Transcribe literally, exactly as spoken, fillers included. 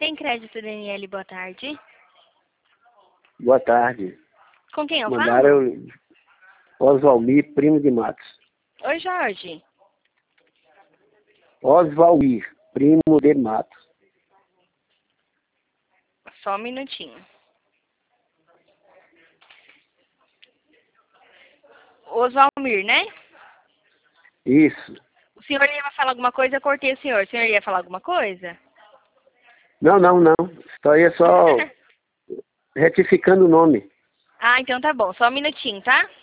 Tem crédito, Daniele, boa tarde. Boa tarde. Com quem eu Mandaram falo? Osvalmir, primo de Matos. Oi, Jorge. Osvalmir, primo de Matos. Só um minutinho. Osvalmir, né? Isso. O senhor ia falar alguma coisa, eu cortei o senhor. O senhor ia falar alguma coisa? Não, não, não. Só ia só retificando o nome. Ah, então tá bom. Só um minutinho, tá?